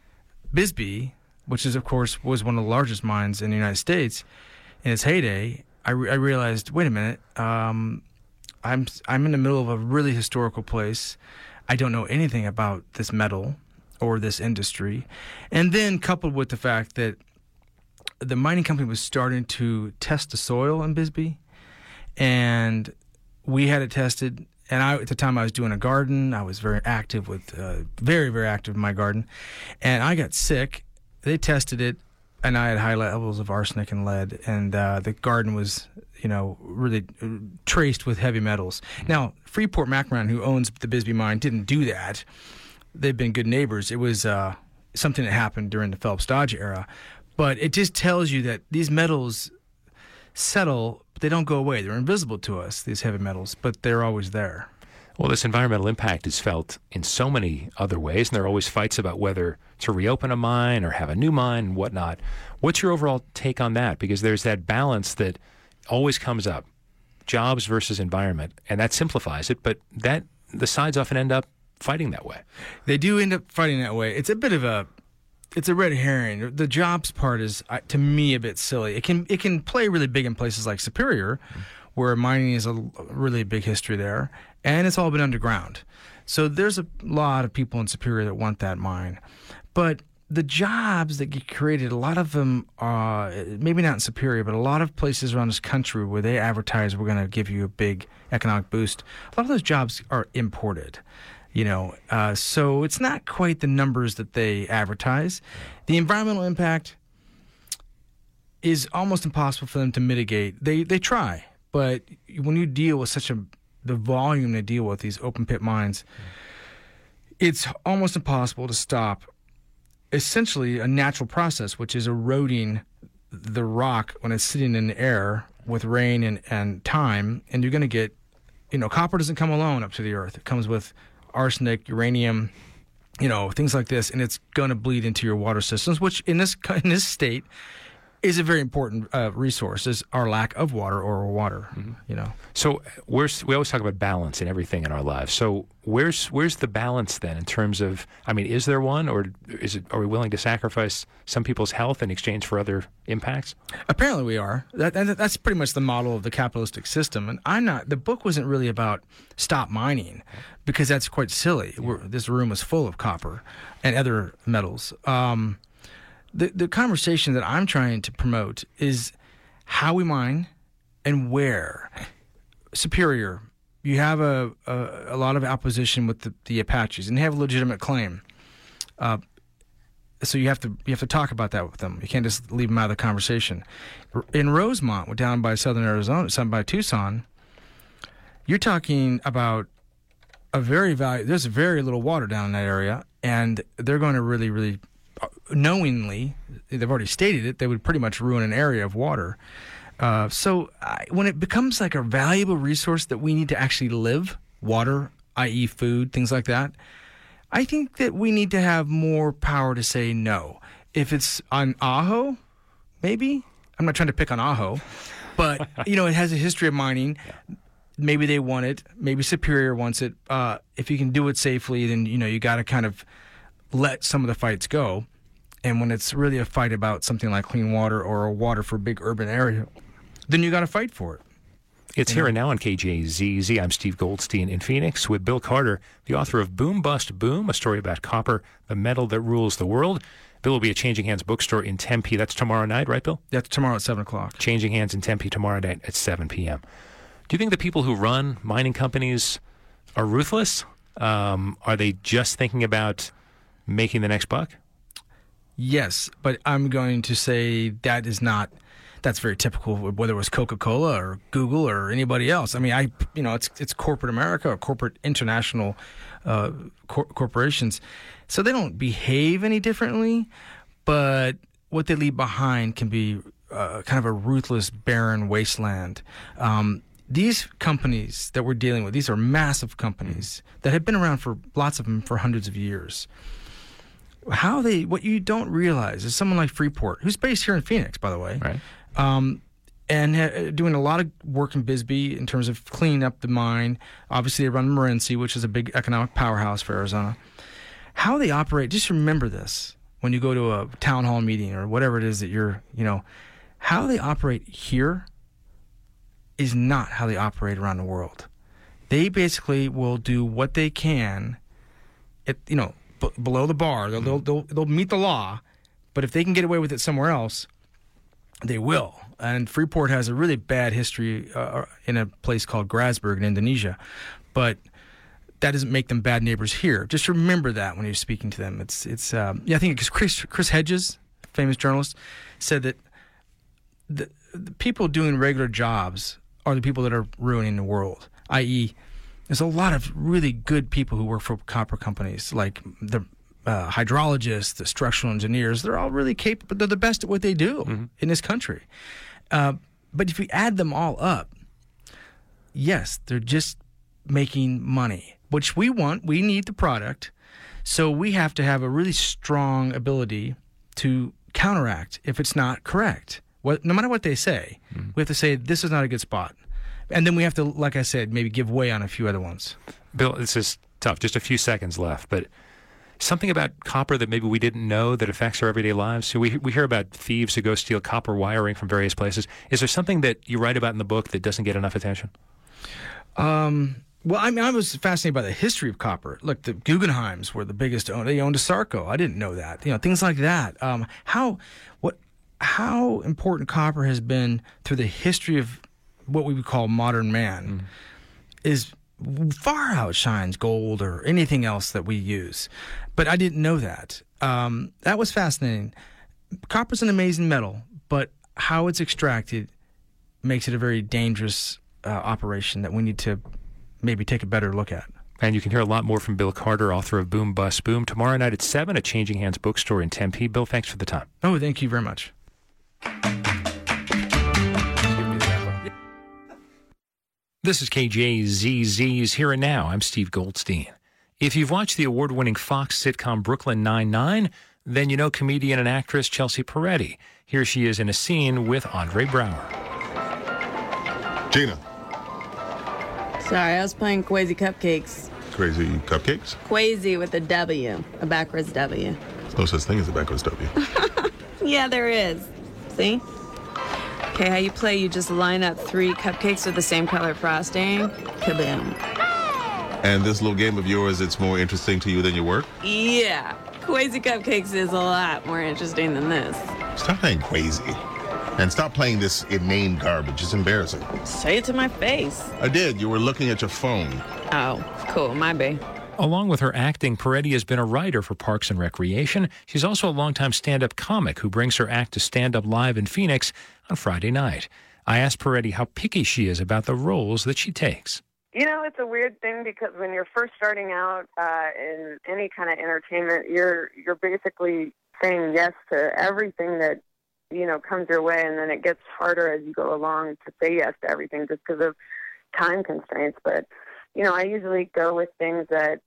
Bisbee, which is, of course, was one of the largest mines in the United States in its heyday, I realized, wait a minute, I'm in the middle of a really historical place. I don't know anything about this metal or this industry. And then coupled with the fact that the mining company was starting to test the soil in Bisbee, and we had it tested. And at the time I was doing a garden. I was very active very, very active in my garden. And I got sick. They tested it, and I had high levels of arsenic and lead. And the garden was, really traced with heavy metals. Now, Freeport-McMoRan, who owns the Bisbee mine, didn't do that. They've been good neighbors. It was something that happened during the Phelps Dodge era. But it just tells you that these metals settle, but they don't go away. They're invisible to us, these heavy metals, but they're always there. Well, this environmental impact is felt in so many other ways, and there are always fights about whether to reopen a mine or have a new mine and whatnot. What's your overall take on that? Because there's that balance that always comes up, jobs versus environment, and that simplifies it, but the sides often end up fighting that way. They do end up fighting that way. It's a bit of it's a red herring. The jobs part is, to me, a bit silly. It can play really big in places like Superior, where mining is a really big history there, and it's all been underground. So there's a lot of people in Superior that want that mine. But the jobs that get created, a lot of them are, maybe not in Superior, but a lot of places around this country where they advertise we're going to give you a big economic boost, a lot of those jobs are imported. So it's not quite the numbers that they advertise. The environmental impact is almost impossible for them to mitigate. They try, but when you deal with the volume they deal with, these open pit mines, it's almost impossible to stop essentially a natural process, which is eroding the rock when it's sitting in the air with rain and time, and you're going to get, copper doesn't come alone up to the earth. It comes with arsenic, uranium, things like this, and it's going to bleed into your water systems, which in this state is a very important resource, is our lack of water or water. So we always talk about balance in everything in our lives. So where's the balance then in terms of, is there one, or are we willing to sacrifice some people's health in exchange for other impacts? Apparently we are. That's pretty much the model of the capitalistic system. And the book wasn't really about stop mining, because that's quite silly. This room was full of copper and other metals. The conversation that I'm trying to promote is how we mine and where. Superior, you have a lot of opposition with the Apaches, and they have a legitimate claim. So you have to talk about that with them. You can't just leave them out of the conversation. In Rosemont, down by southern Arizona, by Tucson, you're talking about there's very little water down in that area, and they're going to really, really knowingly, they've already stated it, they would pretty much ruin an area of water. So when it becomes like a valuable resource that we need to actually live, water, i.e. food, things like that, I think that we need to have more power to say no. If it's on Ajo, maybe. I'm not trying to pick on Ajo, but, it has a history of mining. Maybe they want it. Maybe Superior wants it. If you can do it safely, then, you got to kind of let some of the fights go. And when it's really a fight about something like clean water or a water for a big urban area, then you got to fight for it. It's Here and Now on KJZZ. I'm Steve Goldstein in Phoenix with Bill Carter, the author of Boom Bust Boom, a story about copper, the metal that rules the world. Bill will be at Changing Hands Bookstore in Tempe. That's tomorrow night, right, Bill? That's tomorrow at 7 o'clock. Changing Hands in Tempe tomorrow night at 7 p.m. Do you think the people who run mining companies are ruthless? Are they just thinking about making the next buck? Yes, but I'm going to say that's very typical, whether it was Coca-Cola or Google or anybody else. It's corporate America or corporate international corporations. So they don't behave any differently, but what they leave behind can be kind of a ruthless, barren wasteland. These companies that we're dealing with, these are massive companies that have been around for lots of them for hundreds of years. What you don't realize is someone like Freeport, who's based here in Phoenix, by the way, right, and doing a lot of work in Bisbee in terms of cleaning up the mine. Obviously, they run Morenci, which is a big economic powerhouse for Arizona. How they operate, just remember this. when you go to a town hall meeting or whatever it is that you're, how they operate here is not how they operate around the world. They basically will do what they can, below the bar. They'll meet the law, but if they can get away with it somewhere else, they will. And Freeport has a really bad history in a place called Grasberg in Indonesia, but that doesn't make them bad neighbors here. Just remember that when you're speaking to them. I think it's Chris Hedges, famous journalist, said that the people doing regular jobs are the people that are ruining the world, i.e., there's a lot of really good people who work for copper companies, like the hydrologists, the structural engineers. They're all really capable. They're the best at what they do in this country. But if you add them all up, yes, they're just making money, which we want. We need the product. So we have to have a really strong ability to counteract if it's not correct. No matter what they say, we have to say, this is not a good spot. And then we have to, like I said, maybe give way on a few other ones. Bill, this is tough. Just a few seconds left. But something about copper that maybe we didn't know that affects our everyday lives. So we hear about thieves who go steal copper wiring from various places. Is there something that you write about in the book that doesn't get enough attention? Well, I was fascinated by the history of copper. Look, the Guggenheims were the biggest owner. They owned Asarco. I didn't know that. Things like that. How important copper has been through the history of what we would call modern man is far outshines gold or anything else that we use. But I didn't know that. That was fascinating. Copper's an amazing metal, but how it's extracted makes it a very dangerous operation that we need to maybe take a better look at. And you can hear a lot more from Bill Carter, author of Boom Bust Boom, tomorrow night at 7 at Changing Hands Bookstore in Tempe. Bill, thanks for the time. Oh, thank you very much. This is KJZZ's Here and Now. I'm Steve Goldstein. If you've watched the award-winning Fox sitcom Brooklyn Nine-Nine, then you know comedian and actress Chelsea Peretti. Here she is in a scene with Andre Braugher. Gina. Sorry, I was playing Quasi Cupcakes. Crazy Cupcakes? Quasi with a W, a backwards W. There's no such thing as a backwards W. Yeah, there is. See? Okay, how you play, you just line up 3 cupcakes with the same color frosting. Kaboom. And this little game of yours, it's more interesting to you than your work? Yeah. Quasi Cupcakes is a lot more interesting than this. Stop playing Quasi. And stop playing this inane garbage. It's embarrassing. Say it to my face. I did. You were looking at your phone. Oh, cool. My bad. Along with her acting, Peretti has been a writer for Parks and Recreation. She's also a longtime stand-up comic who brings her act to Stand Up Live in Phoenix on Friday night. I asked Peretti how picky she is about the roles that she takes. It's a weird thing because when you're first starting out in any kind of entertainment, you're basically saying yes to everything that comes your way, and then it gets harder as you go along to say yes to everything just because of time constraints. But, I usually go with things that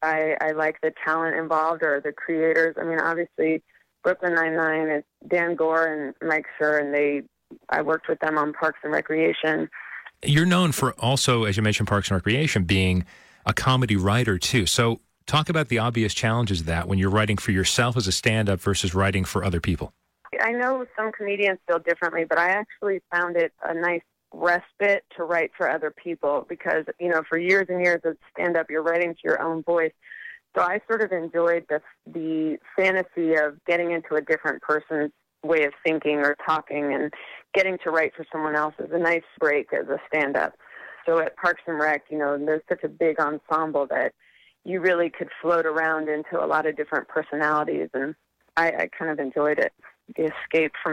I like the talent involved or the creators. I mean, obviously, Brooklyn Nine-Nine is Dan Gore and Mike Schur, and I worked with them on Parks and Recreation. You're known for also, as you mentioned, Parks and Recreation, being a comedy writer, too. So talk about the obvious challenges of that when you're writing for yourself as a stand-up versus writing for other people. I know some comedians feel differently, but I actually found it a nice respite to write for other people because, for years and years of stand-up, you're writing to your own voice. So I sort of enjoyed the fantasy of getting into a different person's way of thinking or talking, and getting to write for someone else is a nice break as a stand-up. So at Parks and Rec, there's such a big ensemble that you really could float around into a lot of different personalities, and I kind of enjoyed it. The escape from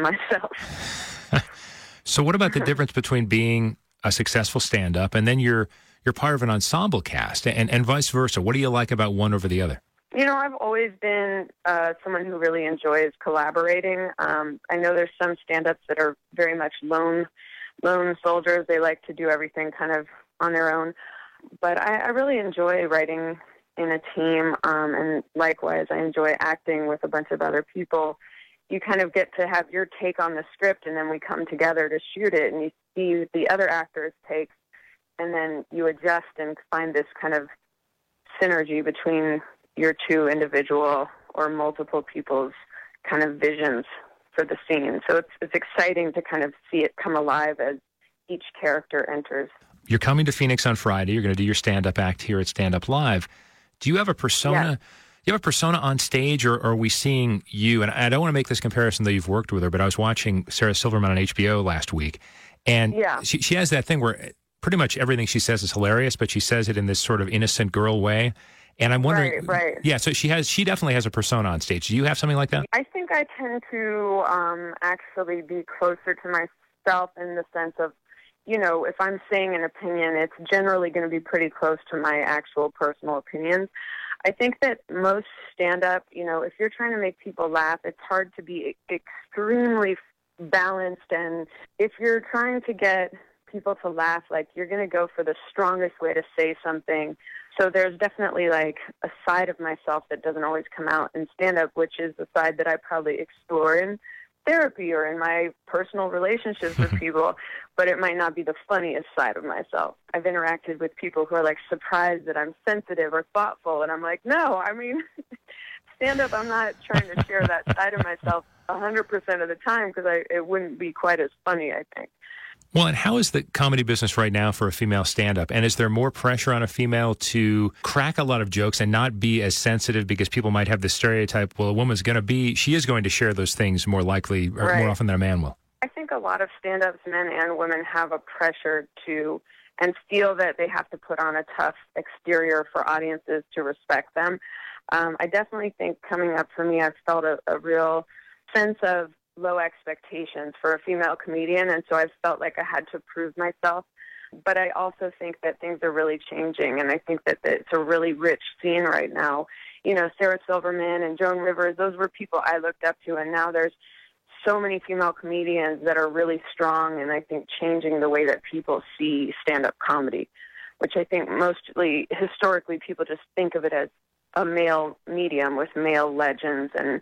myself. So what about the difference between being a successful stand-up and then you're part of an ensemble cast and vice versa? What do you like about one over the other? I've always been someone who really enjoys collaborating. I know there's some stand-ups that are very much lone soldiers. They like to do everything kind of on their own. But I really enjoy writing in a team, and likewise, I enjoy acting with a bunch of other people. You kind of get to have your take on the script, and then we come together to shoot it, and you see the other actors' takes, and then you adjust and find this kind of synergy between your two individual or multiple people's kind of visions for the scene. So it's exciting to kind of see it come alive as each character enters. You're coming to Phoenix on Friday. You're going to do your stand-up act here at Stand Up Live. Do you have a persona? Yes. You have a persona on stage, or are we seeing you? And I don't want to make this comparison, though you've worked with her, but I was watching Sarah Silverman on HBO last week, and she has that thing where pretty much everything she says is hilarious, but she says it in this sort of innocent girl way. And I'm wondering, right. Yeah, so she definitely has a persona on stage. Do you have something like that? I think I tend to actually be closer to myself in the sense of, you know, if I'm saying an opinion, it's generally going to be pretty close to my actual personal opinions. I think that most stand-up, you know, if you're trying to make people laugh, it's hard to be extremely balanced. And if you're trying to get people to laugh, like, you're going to go for the strongest way to say something. So there's definitely, like, a side of myself that doesn't always come out in stand-up, which is the side that I probably explore in therapy or in my personal relationships with people, but it might not be the funniest side of myself. I've interacted with people who are, like, surprised that I'm sensitive or thoughtful, and I'm like, no, I mean, stand-up, I'm not trying to share that side of myself 100% of the time because it wouldn't be quite as funny, I think. Well, and how is the comedy business right now for a female stand-up? And is there more pressure on a female to crack a lot of jokes and not be as sensitive because people might have this stereotype, well, a woman's going to be, she is going to share those things more likely or more often than a man will? I think a lot of stand-ups, men and women, have a pressure to and feel that they have to put on a tough exterior for audiences to respect them. I definitely think coming up for me, I've felt a real sense of low expectations for a female comedian, and so I felt like I had to prove myself. But I also think that things are really changing, and I think that it's a really rich scene right now. You know, Sarah Silverman and Joan Rivers, those were people I looked up to, and now there's so many female comedians that are really strong, and I think changing the way that people see stand-up comedy, which I think mostly, historically, people just think of it as a male medium with male legends, and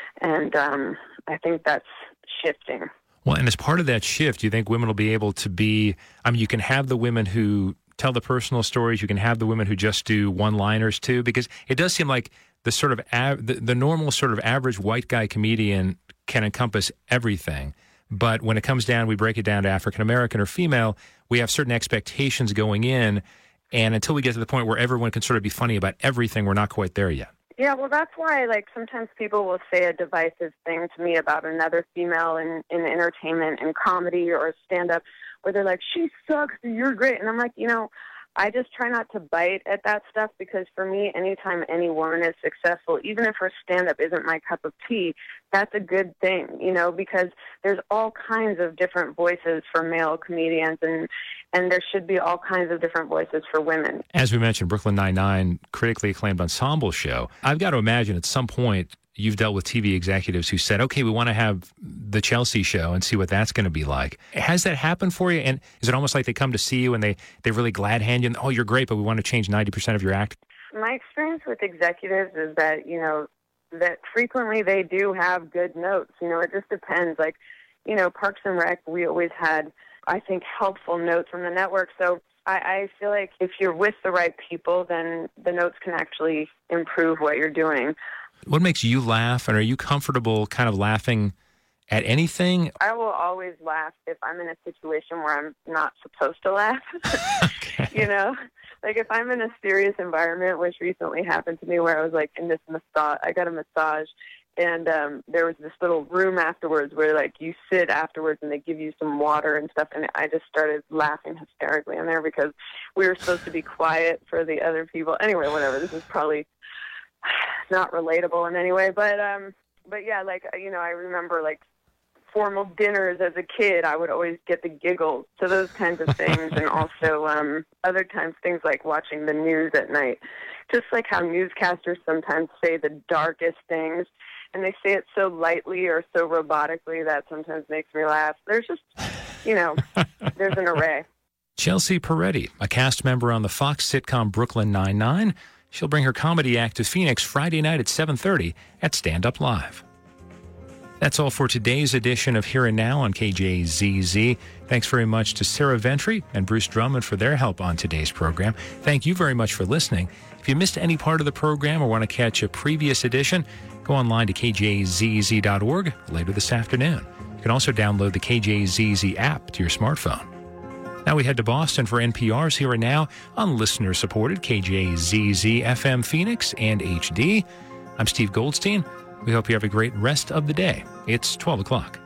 I think that's shifting. Well, and as part of that shift, do you think women will be able to be, I mean, you can have the women who tell the personal stories, you can have the women who just do one-liners too, because it does seem like the sort of, the normal sort of average white guy comedian can encompass everything. But when it comes down, we break it down to African-American or female, we have certain expectations going in, and until we get to the point where everyone can sort of be funny about everything, we're not quite there yet. Yeah, well, that's why, like, sometimes people will say a divisive thing to me about another female in entertainment and comedy or stand-up, where they're like, she sucks, you're great. And I'm like, you know, I just try not to bite at that stuff, because for me, anytime any woman is successful, even if her stand-up isn't my cup of tea, that's a good thing, you know, because there's all kinds of different voices for male comedians, and there should be all kinds of different voices for women. As we mentioned, Brooklyn Nine-Nine, critically acclaimed ensemble show. I've got to imagine at some point you've dealt with TV executives who said, okay, we want to have the Chelsea show and see what that's going to be like. Has that happened for you? And is it almost like they come to see you and they really glad hand you, and, oh, you're great, but we want to change 90% of your act? My experience with executives is that, you know, that frequently they do have good notes. You know, it just depends. Like, you know, Parks and Rec, we always had, I think, helpful notes from the network. So I feel like if you're with the right people, then the notes can actually improve what you're doing. What makes you laugh, and are you comfortable kind of laughing at anything? I will always laugh if I'm in a situation where I'm not supposed to laugh. Okay. You know, like if I'm in a serious environment, which recently happened to me, where I was like in this massage, I got a massage, and there was this little room afterwards where like you sit afterwards and they give you some water and stuff, and I just started laughing hysterically in there because we were supposed to be quiet for the other people. Anyway, whatever, this is probably not relatable in any way, but yeah, like, you know, I remember like formal dinners as a kid, I would always get the giggles. So those kinds of things, and also other times things like watching the news at night, just like how newscasters sometimes say the darkest things, and they say it so lightly or so robotically that sometimes makes me laugh. There's just, you know, there's an array. Chelsea Peretti, a cast member on the Fox sitcom Brooklyn Nine-Nine. She'll bring her comedy act to Phoenix Friday night at 7:30 at Stand Up Live. That's all for today's edition of Here and Now on KJZZ. Thanks very much to Sarah Ventry and Bruce Drummond for their help on today's program. Thank you very much for listening. If you missed any part of the program or want to catch a previous edition, go online to kjzz.org later this afternoon. You can also download the KJZZ app to your smartphone. Now we head to Boston for NPR's Here and Now on listener-supported KJZZ FM Phoenix and HD. I'm Steve Goldstein. We hope you have a great rest of the day. It's 12 o'clock.